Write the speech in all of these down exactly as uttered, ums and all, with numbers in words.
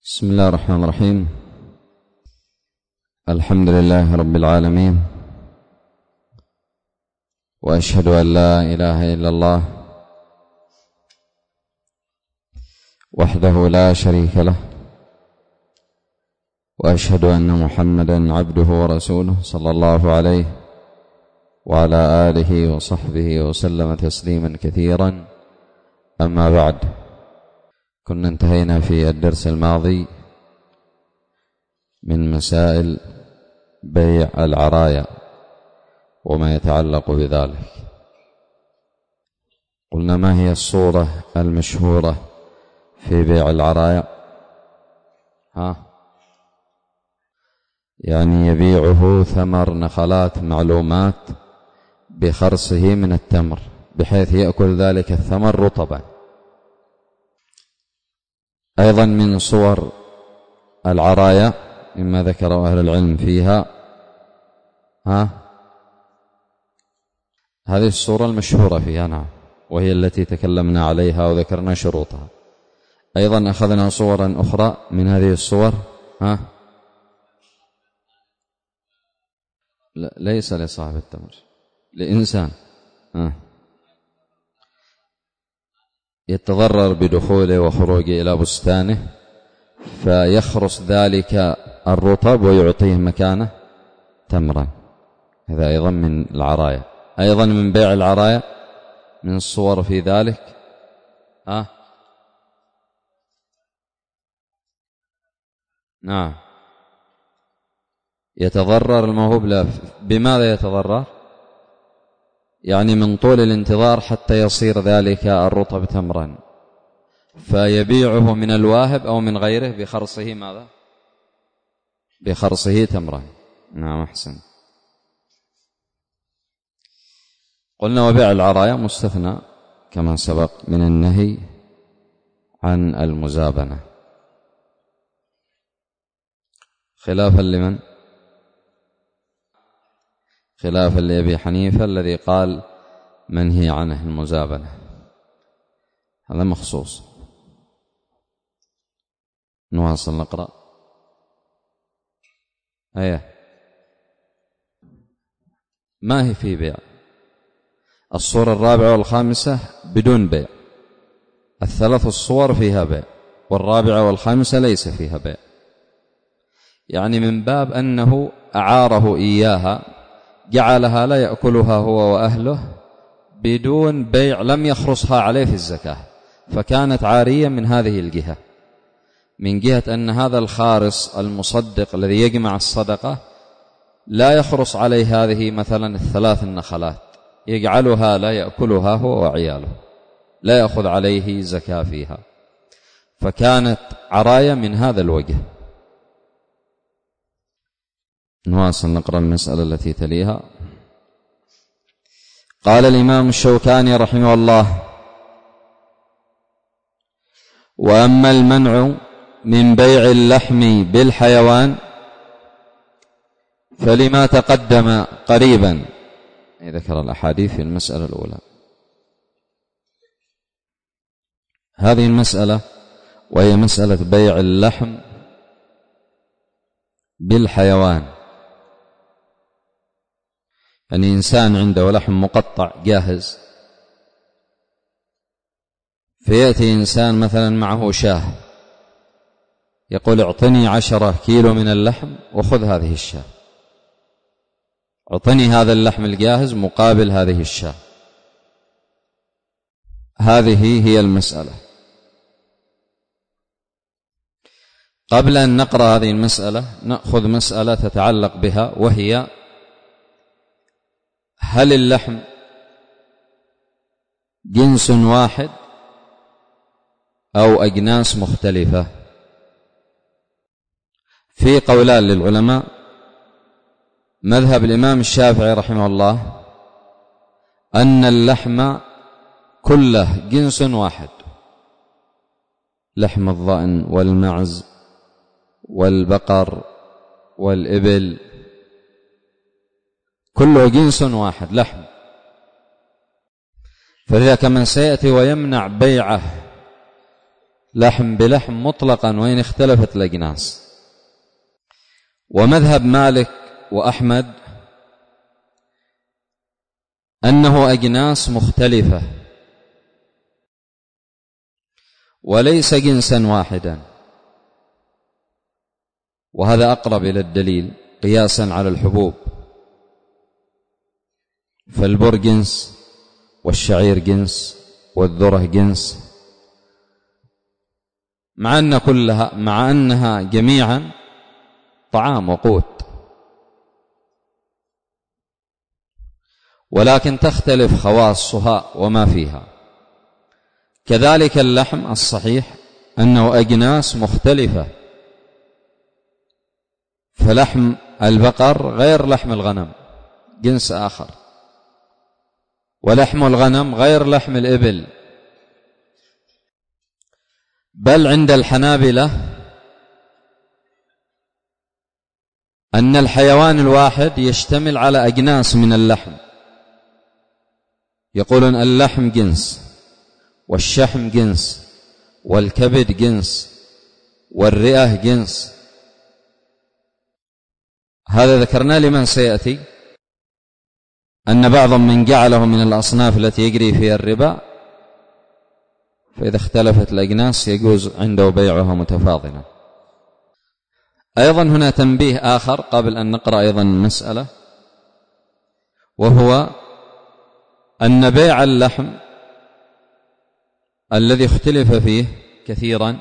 بسم الله الرحمن الرحيم. الحمد لله رب العالمين، وأشهد أن لا إله إلا الله وحده لا شريك له، وأشهد أن محمدا عبده ورسوله صلى الله عليه وعلى آله وصحبه وسلم تسليما كثيرا. أما بعد، كنا انتهينا في الدرس الماضي من مسائل بيع العرايا وما يتعلق بذلك. قلنا: ما هي الصورة المشهورة في بيع العرايا؟ ها يعني يبيعه ثمر نخلات معلومات بخرصه من التمر، بحيث يأكل ذلك الثمر رطبا. أيضا من صور العرايا مما ذكره أهل العلم فيها ها هذه الصورة المشهورة فيها، نعم، وهي التي تكلمنا عليها وذكرنا شروطها. أيضا أخذنا صورا أخرى من هذه الصور ها لا ليس لصاحب التمر، لإنسان ها يتضرر بدخوله وخروجه إلى بستانه، فيخرص ذلك الرطب ويعطيه مكانه تمرا. هذا أيضا من العرايا، أيضا من بيع العرايا من الصور في ذلك ها نعم يتضرر الموهوب له. بماذا يتضرر؟ يعني من طول الانتظار حتى يصير ذلك الرطب تمرا، فيبيعه من الواهب أو من غيره بخرصه ماذا؟ بخرصه تمرا. نعم، أحسن. قلنا: وبيع العرايا مستثنى كما سبق من النهي عن المزابنة، خلافا لمن؟ خلافا لأبي حنيفة الذي قال منهي عنه المزابنة، هذا مخصوص. نواصل نقرأ. أيه ما هي في بيع. الصورة الرابعة والخامسة بدون بيع، الثلاث الصور فيها بيع، والرابعة والخامسة ليس فيها بيع، يعني من باب أنه أعاره إياها، جعلها لا يأكلها هو وأهله بدون بيع، لم يخرصها عليه في الزكاة، فكانت عارية من هذه الجهة، من جهة أن هذا الخارص المصدق الذي يجمع الصدقة لا يخرص عليه هذه مثلا الثلاث النخلات، يجعلها لا يأكلها هو وعياله، لا يأخذ عليه زكاة فيها، فكانت عراية من هذا الوجه. نواصل نقرأ المسألة التي تليها. قال الإمام الشوكاني رحمه الله: وأما المنع من بيع اللحم بالحيوان فلما تقدم قريبا، ذكر الأحاديث في المسألة الأولى. هذه المسألة وهي مسألة بيع اللحم بالحيوان، يعني إنسان عنده لحم مقطع جاهز، فيأتي إنسان مثلا معه شاه، يقول: اعطني عشرة كيلو من اللحم وخذ هذه الشاه، اعطني هذا اللحم الجاهز مقابل هذه الشاه. هذه هي المسألة. قبل أن نقرأ هذه المسألة نأخذ مسألة تتعلق بها، وهي: هل اللحم جنس واحد أو أجناس مختلفة؟ في قولان للعلماء. مذهب الإمام الشافعي رحمه الله أن اللحم كله جنس واحد، لحم الضأن والمعز والبقر والإبل كله جنس واحد لحم، فلذا كمن سيأتي ويمنع بيعه لحم بلحم مطلقا وإن اختلفت الأجناس. ومذهب مالك وأحمد أنه أجناس مختلفة وليس جنسا واحدا، وهذا أقرب إلى الدليل قياسا على الحبوب، فالبر جنس والشعير جنس والذرة جنس، مع أن كلها مع أنها جميعا طعام وقوت، ولكن تختلف خواصها وما فيها. كذلك اللحم الصحيح أنه أجناس مختلفة، فلحم البقر غير لحم الغنم، جنس آخر، ولحم الغنم غير لحم الإبل. بل عند الحنابلة أن الحيوان الواحد يشتمل على أجناس من اللحم، يقولون اللحم جنس، والشحم جنس، والكبد جنس، والرئة جنس. هذا ذكرنا لمن سيأتي أن بعضهم من جعله من الأصناف التي يجري فيها الربا، فإذا اختلفت الأجناس يجوز عنده بيعها متفاضلا. أيضا هنا تنبيه آخر قبل أن نقرأ أيضا المسألة، وهو أن بيع اللحم الذي اختلف فيه كثيرا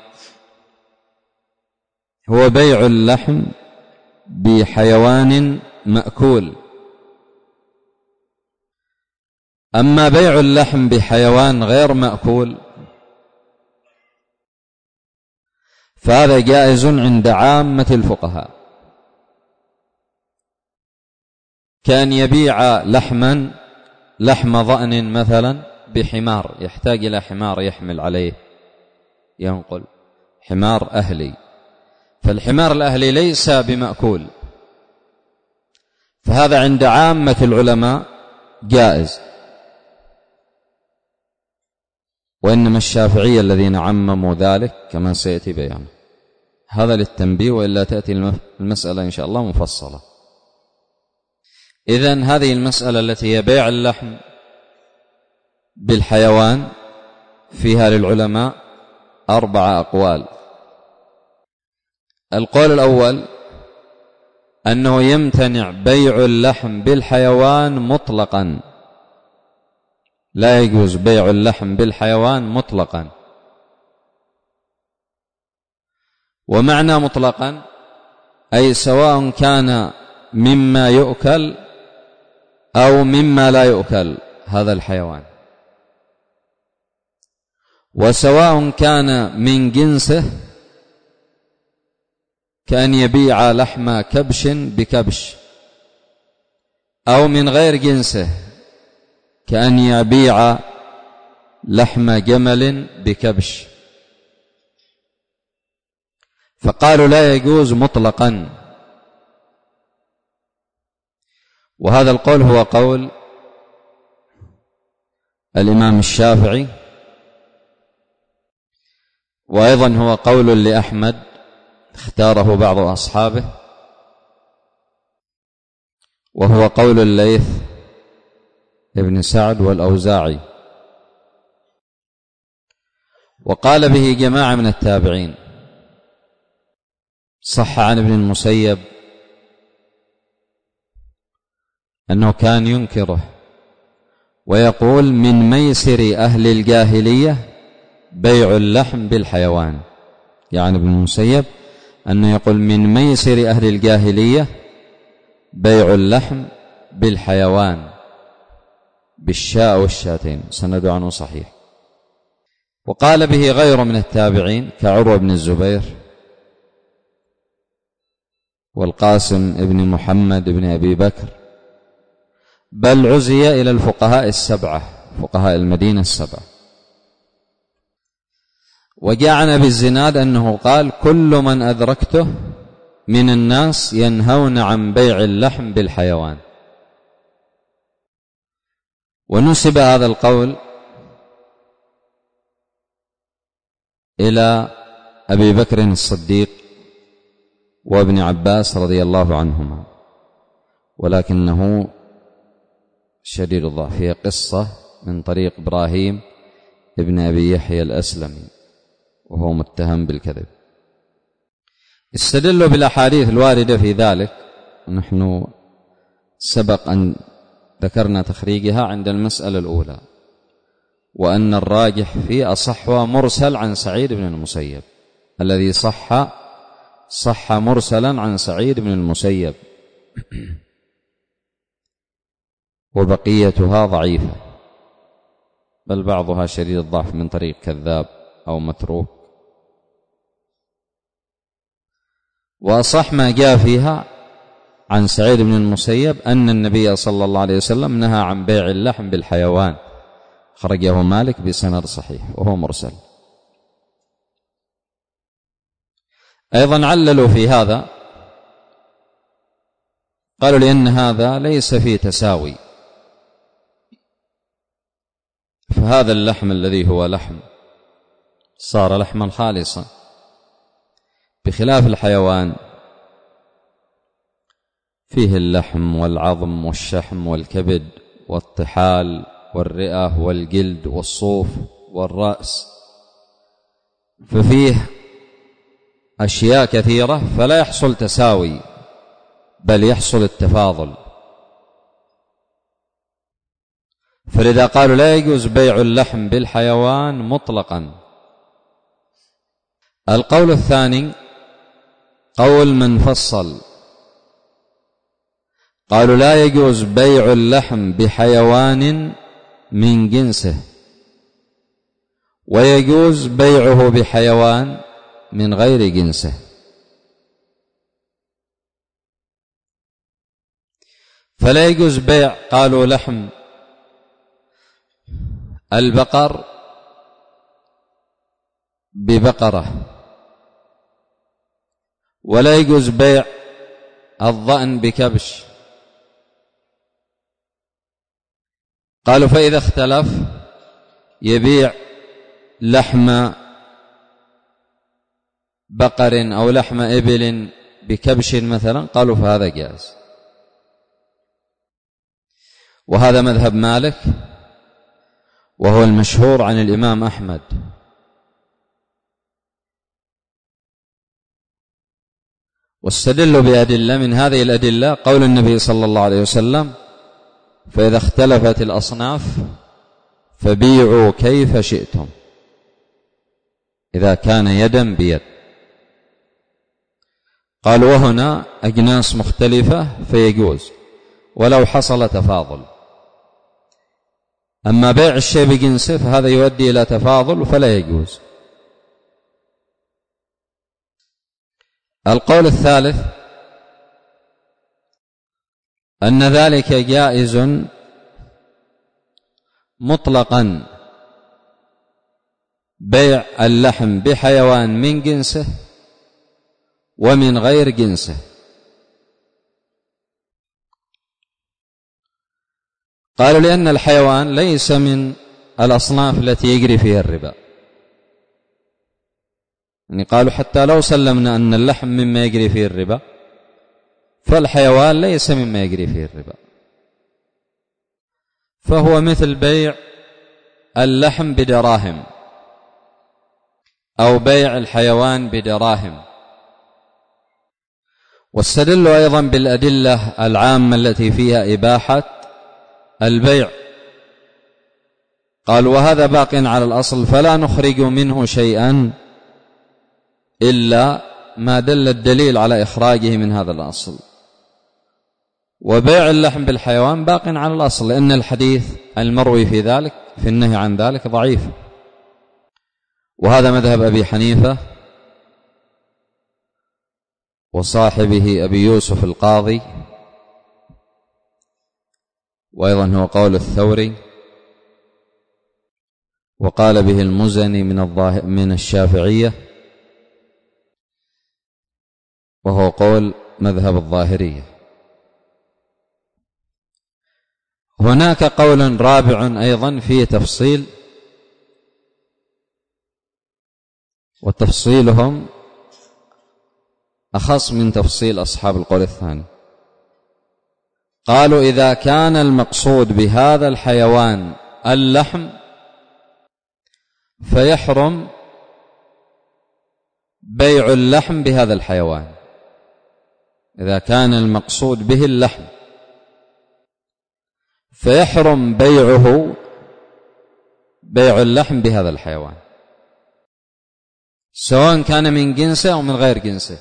هو بيع اللحم بحيوان مأكول. أما بيع اللحم بحيوان غير مأكول فهذا جائز عند عامة الفقهاء، كان يبيع لحما لحم ضأن مثلا بحمار، يحتاج إلى حمار يحمل عليه ينقل، حمار أهلي، فالحمار الأهلي ليس بمأكول، فهذا عند عامة العلماء جائز، وإنما الشافعية الذين عمموا ذلك كما سيأتي بيانه. هذا للتنبيه، وإلا تأتي المسألة إن شاء الله مفصلة. إذن هذه المسألة التي هي بيع اللحم بالحيوان فيها للعلماء أربع أقوال. القول الأول أنه يمتنع بيع اللحم بالحيوان مطلقا، لا يجوز بيع اللحم بالحيوان مطلقا. ومعنى مطلقا أي سواء كان مما يؤكل أو مما لا يؤكل هذا الحيوان، وسواء كان من جنسه كأن يبيع لحم كبش بكبش، أو من غير جنسه كأن يبيع لحم جمل بكبش، فقالوا لا يجوز مطلقا. وهذا القول هو قول الإمام الشافعي، وأيضا هو قول لأحمد اختاره بعض أصحابه، وهو قول الليث ابن سعد والأوزاعي، وقال به جماعة من التابعين. صح عن ابن المسيب أنه كان ينكره ويقول من ميسر أهل الجاهلية بيع اللحم بالحيوان، يعني ابن المسيب أنه يقول من ميسر أهل الجاهلية بيع اللحم بالحيوان بالشاء والشاتين، سند عنه صحيح. وقال به غير من التابعين كعروة بن الزبير والقاسم ابن محمد بن أبي بكر، بل عزي إلى الفقهاء السبعة، فقهاء المدينة السبعة. وجاءنا بالزناد أنه قال كل من أدركته من الناس ينهون عن بيع اللحم بالحيوان. ونسب هذا القول إلى أبي بكر الصديق وابن عباس رضي الله عنهما، ولكنه شديد الضعف. هي قصة من طريق إبراهيم ابن أبي يحيى الأسلمي وهو متهم بالكذب. استدلوا بالأحاديث الواردة في ذلك، ونحن سبق أن ذكرنا تخريجها عند المسألة الأولى، وأن الراجح في أصحها مرسل عن سعيد بن المسيب، الذي صح صح مرسلا عن سعيد بن المسيب، وبقيتها ضعيفة، بل بعضها شديد الضعف من طريق كذاب أو متروك. وأصح ما جاء فيها عن سعيد بن المسيب أن النبي صلى الله عليه وسلم نهى عن بيع اللحم بالحيوان، خرجه مالك بسند صحيح وهو مرسل. أيضا عللوا في هذا، قالوا لأن هذا ليس فيه تساوي، فهذا اللحم الذي هو لحم صار لحما خالصا، بخلاف الحيوان فيه اللحم والعظم والشحم والكبد والطحال والرئة والجلد والصوف والرأس، ففيه أشياء كثيرة، فلا يحصل تساوي بل يحصل التفاضل. فلذا قالوا لا يجوز بيع اللحم بالحيوان مطلقا. القول الثاني قول من فصل، قالوا لا يجوز بيع اللحم بحيوان من جنسه، ويجوز بيعه بحيوان من غير جنسه. فلا يجوز بيع، قالوا لحم البقر ببقرة، ولا يجوز بيع الضأن بكبش. قالوا فإذا اختلف يبيع لحم بقر أو لحم إبل بكبش مثلا، قالوا فهذا جائز. وهذا مذهب مالك، وهو المشهور عن الإمام أحمد. واستدلوا بأدلة، من هذه الأدلة قول النبي صلى الله عليه وسلم: فإذا اختلفت الأصناف فبيعوا كيف شئتم، إذا كان يدا بيد. قالوا وهنا أجناس مختلفة فيجوز ولو حصل تفاضل. أما بيع الشيء بجنسه فهذا يؤدي إلى تفاضل فلا يجوز. القول الثالث أن ذلك جائز مطلقا، بيع اللحم بحيوان من جنسه ومن غير جنسه. قالوا لأن الحيوان ليس من الأصناف التي يجري فيها الربا، يعني قالوا حتى لو سلمنا أن اللحم مما يجري فيه الربا، فالحيوان ليس مما يجري فيه الربا، فهو مثل بيع اللحم بدراهم أو بيع الحيوان بدراهم. واستدلوا أيضا بالأدلة العامة التي فيها إباحة البيع، قالوا وهذا باق على الأصل فلا نخرج منه شيئا إلا ما دل الدليل على إخراجه من هذا الأصل. وبيع اللحم بالحيوان باق على الأصل، لأن الحديث المروي في ذلك في النهي عن ذلك ضعيف. وهذا مذهب أبي حنيفة وصاحبه أبي يوسف القاضي، وأيضا هو قول الثوري، وقال به المزني من الظاهر من الشافعية، وهو قول مذهب الظاهرية. هناك قول رابع أيضا فيه تفصيل، وتفصيلهم أخص من تفصيل أصحاب القول الثاني. قالوا إذا كان المقصود بهذا الحيوان اللحم فيحرم بيع اللحم بهذا الحيوان. إذا كان المقصود به اللحم فيحرم بيعه بيع اللحم بهذا الحيوان، سواء كان من جنسه أو من غير جنسه.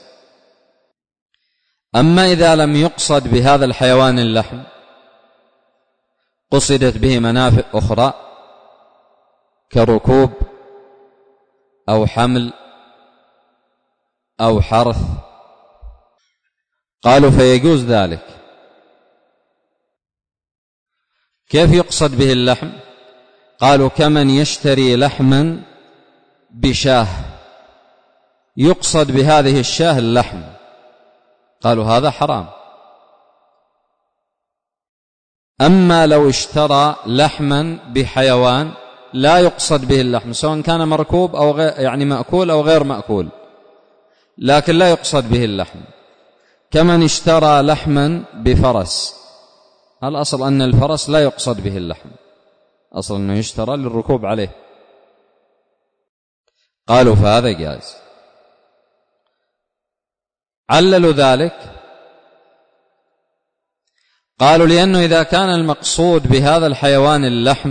أما إذا لم يقصد بهذا الحيوان اللحم، قصدت به منافع أخرى كركوب أو حمل أو حرث، قالوا فيجوز ذلك. كيف يقصد به اللحم؟ قالوا كمن يشتري لحما بشاه يقصد بهذه الشاه اللحم، قالوا هذا حرام. أما لو اشترى لحما بحيوان لا يقصد به اللحم، سواء كان مركوب أو غير يعني مأكول أو غير مأكول، لكن لا يقصد به اللحم، كمن اشترى لحما بفرس، الأصل أن الفرس لا يقصد به اللحم، أصل أنه يشترى للركوب عليه، قالوا فهذا جائز. عللوا ذلك، قالوا لأنه إذا كان المقصود بهذا الحيوان اللحم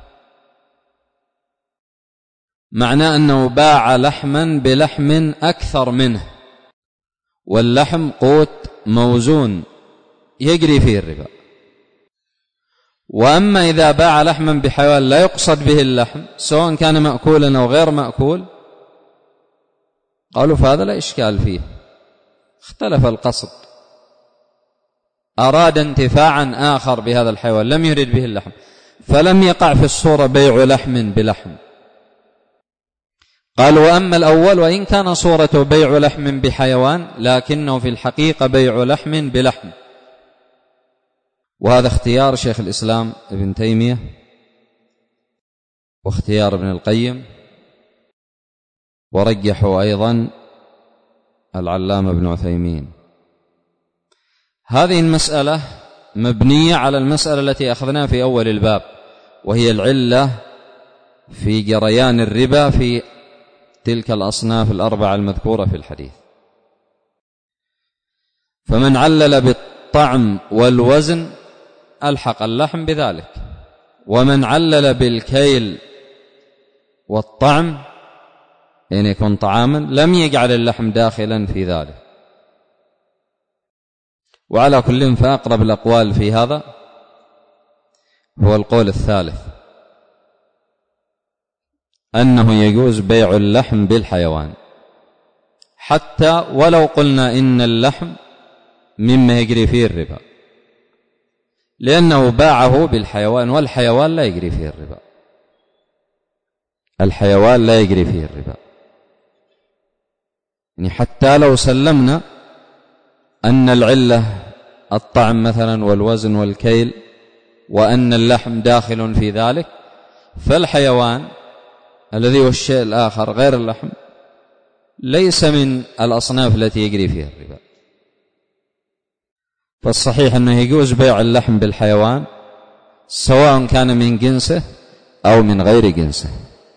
معناه أنه باع لحما بلحم أكثر منه، واللحم قوت موزون يجري فيه الربا. وأما إذا باع لحما بحيوان لا يقصد به اللحم، سواء كان مأكولا أو غير مأكول، قالوا فهذا لا إشكال فيه، اختلف القصد، أراد انتفاعا آخر بهذا الحيوان لم يرد به اللحم، فلم يقع في الصورة بيع لحم بلحم. قالوا وأما الأول وإن كان صورته بيع لحم بحيوان لكنه في الحقيقة بيع لحم بلحم. وهذا اختيار شيخ الإسلام ابن تيمية واختيار ابن القيم، ورجحوا أيضا العلامة ابن عثيمين. هذه المسألة مبنية على المسألة التي أخذناها في أول الباب، وهي العلة في جريان الربا في تلك الأصناف الأربعة المذكورة في الحديث. فمن علل بالطعم والوزن ألحق اللحم بذلك، ومن علل بالكيل والطعم إن يكون طعاما لم يجعل اللحم داخلا في ذلك. وعلى كل فأقرب الأقوال في هذا هو القول الثالث، أنه يجوز بيع اللحم بالحيوان، حتى ولو قلنا إن اللحم مما يجري فيه الربا، لأنه باعه بالحيوان، والحيوان لا يجري فيه الربا، الحيوان لا يجري فيه الربا. يعني حتى لو سلمنا أن العلة الطعم مثلا والوزن والكيل، وأن اللحم داخل في ذلك، فالحيوان الذي هو الشيء الآخر غير اللحم ليس من الأصناف التي يجري فيها الربا. فالصحيح أنه يجوز بيع اللحم بالحيوان سواء كان من جنسه أو من غير جنسه.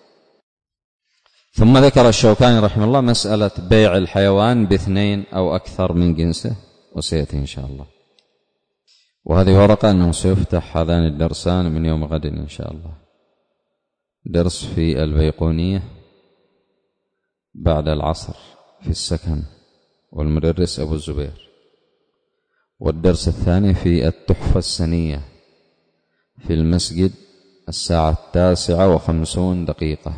ثم ذكر الشوكاني رحمه الله مسألة بيع الحيوان باثنين أو أكثر من جنسه، وسيأتي إن شاء الله. وهذه ورقة أنه سيفتح هذان الدرسان من يوم غد إن شاء الله، درس في البيقونية بعد العصر في السكن، والمدرس أبو الزبير، والدرس الثاني في التحفة السنية في المسجد الساعة التاسعة وخمسون دقيقة،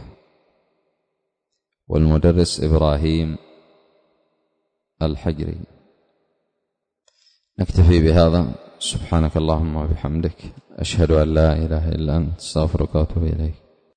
والمدرس إبراهيم الحجري. نكتفي بهذا. سبحانك اللهم وبحمدك، أشهد أن لا إله إلا أنت، استغفرك وأتوب إليك.